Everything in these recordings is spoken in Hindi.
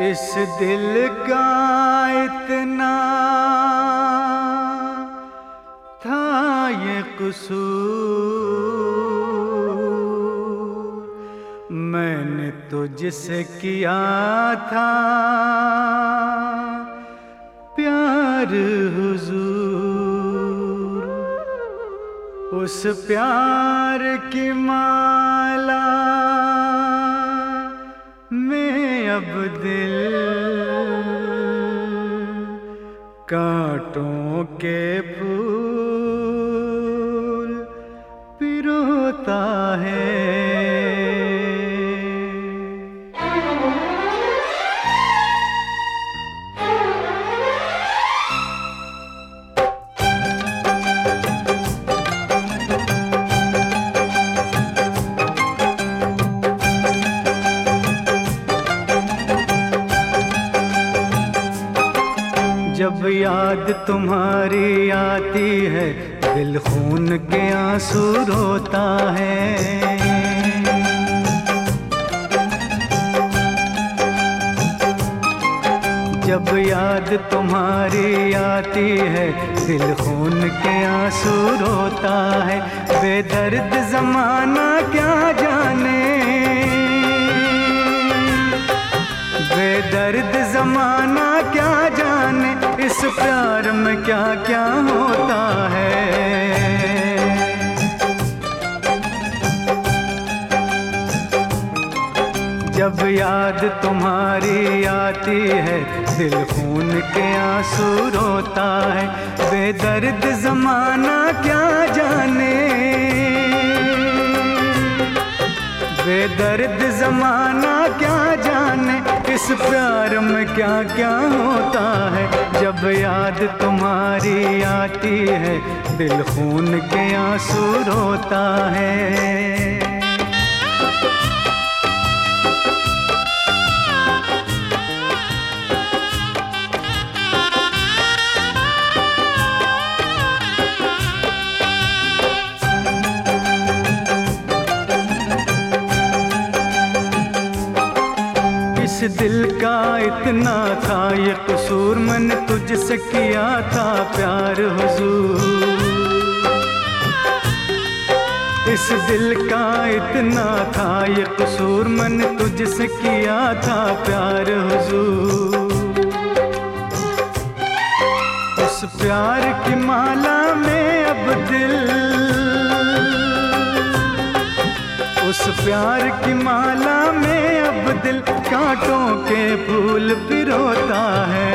इस दिल का इतना था ये कसूर, मैंने तुझसे किया था प्यार हुजूर। उस प्यार की माला में अब दिल कांटों के फूल पिरोता है। जब याद तुम्हारी आती है दिल खून के आंसू रोता है। जब याद तुम्हारी आती है दिल खून के आंसू रोता है। बेदर्द ज़माना क्या जाने, बेदर्द ज़माना क्या जाने, इस प्यार में क्या क्या होता है। जब याद तुम्हारी आती है दिल खून के आंसू रोता है। बेदर्द ज़माना क्या जाने, बेदर्द ज़माना क्या जाने, इस प्यार में क्या क्या होता है। जब याद तुम्हारी आती है दिल खून के आंसू रोता है। इस दिल का इतना था ये कसूर, मैंने तुझसे किया था प्यार हुजूर। इस दिल का इतना था ये कसूर, मैंने तुझसे किया था प्यार हुजूर। उस प्यार की माला में अब दिल, उस प्यार की माला में अब दिल कांटों के फूल पिरोता है।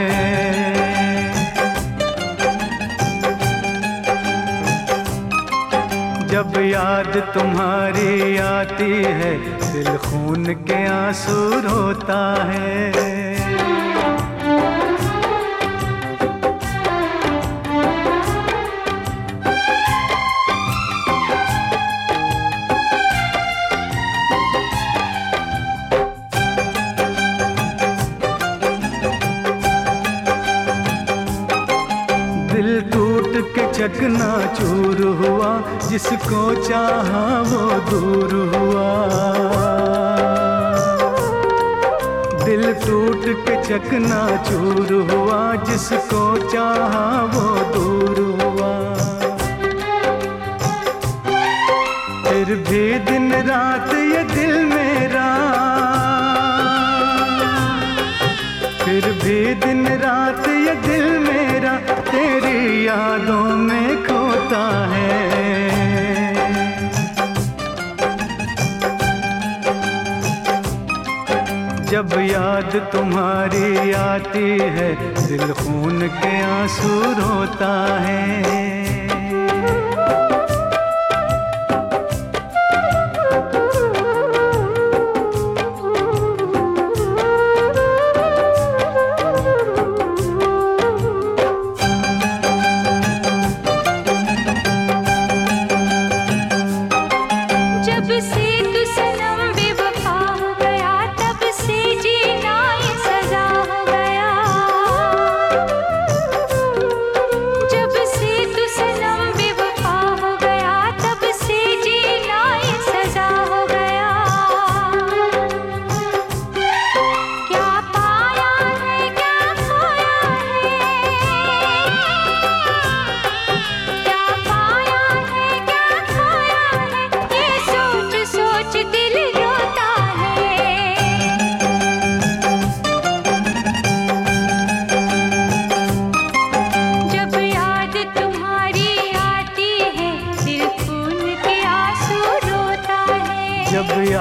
जब याद तुम्हारी आती है दिल खून के आंसू रोता है। दिल टूट के चकनाचूर हुआ, जिसको चाहा वो दूर हुआ। दिल टूट के चकनाचूर हुआ, जिसको चाहा वो दूर हुआ। फिर भी दिन रात ये दिल मेरा, फिर भी दिन रात ये दिल मेरा तेरी यादों में खोता है। जब याद तुम्हारी आती है दिल खून के आंसू रोता है।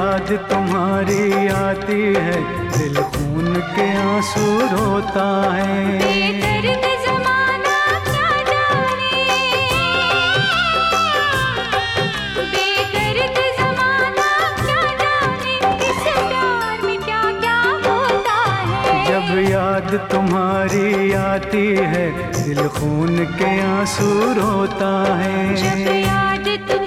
याद तुम्हारी आती है दिल खून के आंसू रोता है। बेदर्द ज़माना क्या जाने, बेदर्द ज़माना क्या जाने, इस प्यार में क्या क्या होता है। जब याद तुम्हारी आती है दिल खून के आंसू रोता है। जब याद तुम्हारी